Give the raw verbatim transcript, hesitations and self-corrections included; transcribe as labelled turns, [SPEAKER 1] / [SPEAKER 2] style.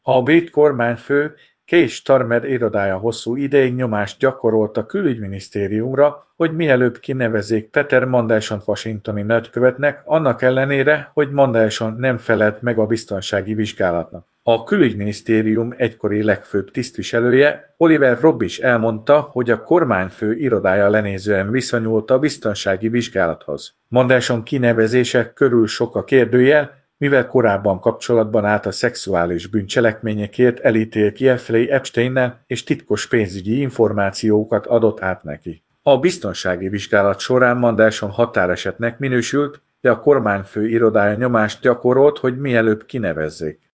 [SPEAKER 1] A brit kormányfő Keir Starmer irodája hosszú ideig nyomást gyakorolt a külügyminisztériumra, hogy mielőbb kinevezzék Peter Mandelson washingtoni nagykövetnek, annak ellenére, hogy Mandelson nem felelt meg a biztonsági vizsgálatnak. A külügyminisztérium egykori legfőbb tisztviselője, Oliver Robb is elmondta, hogy a kormányfő irodája lenézően viszonyult a biztonsági vizsgálathoz. Mandelson kinevezése körül sok a kérdőjel, mivel korábban kapcsolatban állt a szexuális bűncselekményekért elítélt Jeffrey Epsteinnel és titkos pénzügyi információkat adott át neki. A biztonsági vizsgálat során Mandelson határesetnek minősült, de a kormányfő irodája nyomást gyakorolt, hogy mielőbb kinevezzék.